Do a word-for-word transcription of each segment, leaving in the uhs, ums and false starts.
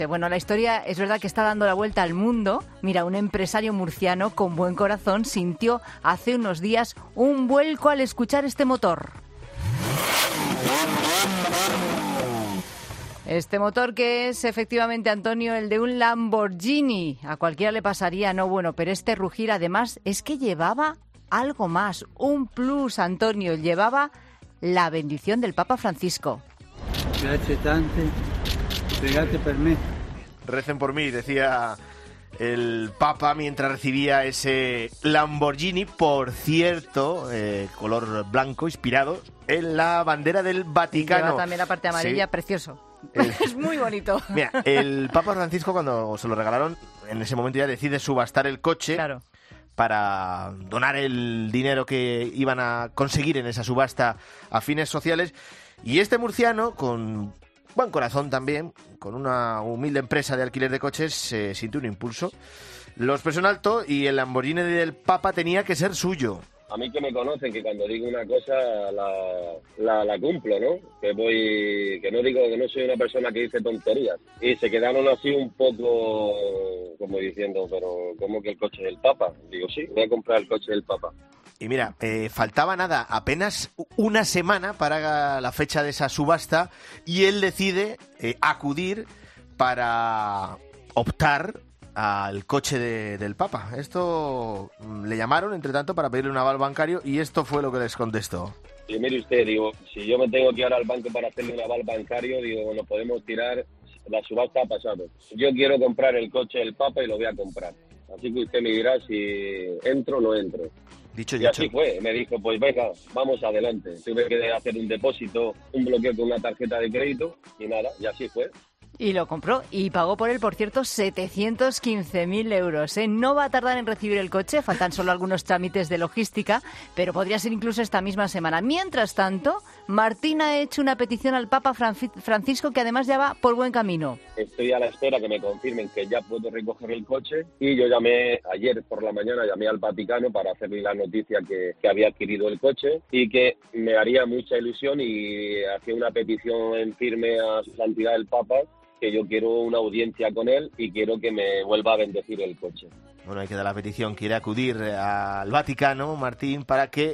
Bueno, la historia es verdad que está dando la vuelta al mundo. Mira, un empresario murciano con buen corazón sintió hace unos días un vuelco al escuchar este motor. Este motor que es efectivamente, Antonio, el de un Lamborghini. A cualquiera le pasaría, no bueno, pero este rugir además es que llevaba algo más, un plus, Antonio, llevaba la bendición del Papa Francisco. Gracias tante, pregate per me. Recen por mí, decía el Papa mientras recibía ese Lamborghini, por cierto, eh, color blanco, inspirado en la bandera del Vaticano. Lleva también la parte amarilla, sí. Precioso. El... Es muy bonito. Mira, el Papa Francisco, cuando se lo regalaron, en ese momento ya decide subastar el coche. Claro. Para donar el dinero que iban a conseguir en esa subasta a fines sociales. Y este murciano, con buen corazón también, con una humilde empresa de alquiler de coches, se sintió un impulso. Los puso en alto y el Lamborghini del Papa tenía que ser suyo. A mí que me conocen, que cuando digo una cosa la, la, la cumplo, ¿no? Que voy, que no digo que no soy una persona que dice tonterías. Y se quedaron así un poco como diciendo, pero ¿cómo que el coche del Papa? Digo, sí, voy a comprar el coche del Papa. Y mira, eh, faltaba nada, apenas una semana para la fecha de esa subasta y él decide eh, acudir para optar al coche de, del Papa. Esto le llamaron, entre tanto, para pedirle un aval bancario y esto fue lo que les contestó. Y mire usted, digo, si yo me tengo que ir al banco para hacerle un aval bancario, digo, nos podemos tirar, la subasta ha pasado. Yo quiero comprar el coche del Papa y lo voy a comprar. Así que usted me dirá si entro o no entro. Dicho y, y así fue, me dijo, pues venga, vamos adelante. Tuve que hacer un depósito, un bloqueo con una tarjeta de crédito y nada, y así fue. Y lo compró y pagó por él, por cierto, setecientos quince mil euros. ¿eh? No va a tardar en recibir el coche, faltan solo algunos trámites de logística, pero podría ser incluso esta misma semana. Mientras tanto, Martín ha hecho una petición al Papa Francisco que además ya va por buen camino. Estoy a la espera que me confirmen que ya puedo recoger el coche y yo llamé ayer por la mañana, llamé al Vaticano para hacerle la noticia que, que había adquirido el coche y que me haría mucha ilusión y hacía una petición en firme a su santidad el Papa, que yo quiero una audiencia con él y quiero que me vuelva a bendecir el coche. Bueno, hay que dar la petición, quiere acudir al Vaticano, Martín, para que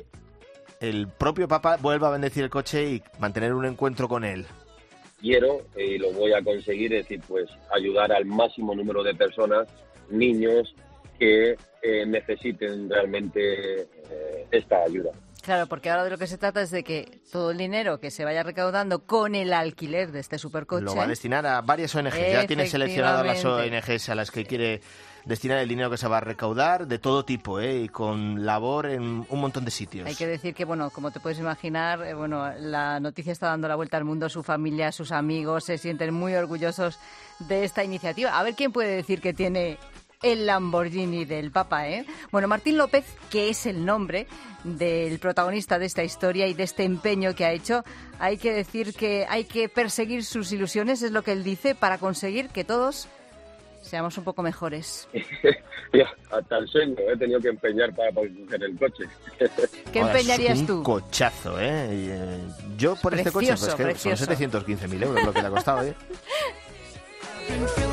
el propio Papa vuelva a bendecir el coche y mantener un encuentro con él. Quiero, y lo voy a conseguir, es decir, pues ayudar al máximo número de personas, niños, que eh, necesiten realmente eh, esta ayuda. Claro, porque ahora de lo que se trata es de que todo el dinero que se vaya recaudando con el alquiler de este supercoche lo va a destinar a varias O N Ges. Ya tiene seleccionadas las O N Ges a las que quiere destinar el dinero que se va a recaudar, de todo tipo, ¿eh? Y con labor en un montón de sitios. Hay que decir que, bueno, como te puedes imaginar, eh, bueno, la noticia está dando la vuelta al mundo, su familia, sus amigos se sienten muy orgullosos de esta iniciativa. A ver quién puede decir que tiene el Lamborghini del Papa, ¿eh? Bueno, Martín López, que es el nombre del protagonista de esta historia y de este empeño que ha hecho, hay que decir que hay que perseguir sus ilusiones, es lo que él dice, para conseguir que todos seamos un poco mejores. Ya, hasta el sueño he tenido que empeñar para coger el coche. ¿Qué empeñarías tú? Un cochazo, ¿eh? Y, eh yo por precioso, este coche, pues que precioso. son setecientos quince mil euros lo que le ha costado, ¿eh?